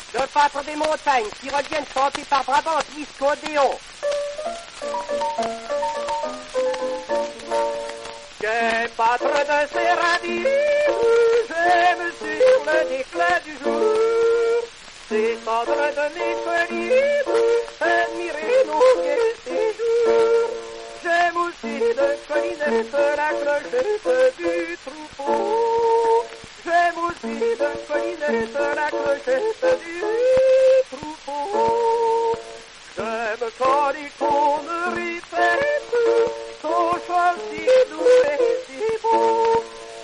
le pâtre des montagnes, qui reviennent chanter par Brabant jusqu'au Déon. J'ai pâtre de Séradine, j'aime sur le déclin du jour, ces cendres de mes collines, admirer nos gais séjours. J'aime aussi de collinette la clochette du troupeau. J'aime aussi de collinette la clochette du troupeau. J'aime quand les cons me répètent son chant si doux et si beau.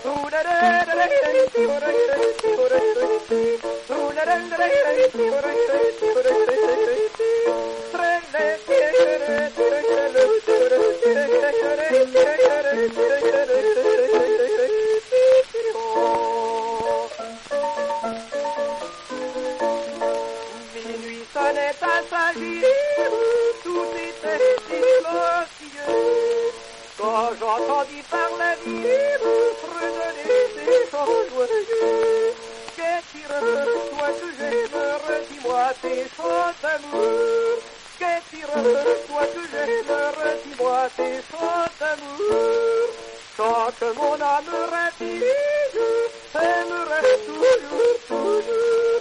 Minuit sonnait à s'agir, tout était silencieux. Quand j'entendis par la ville fredonner des chants joyeux. Qu'est-il, toi que j'aime, dis-moi tes chants d'amour. Qu'est-il, toi que j'aime, dis-moi tes chants d'amour. Tant que mon âme rapide aimerait toujours, toujours.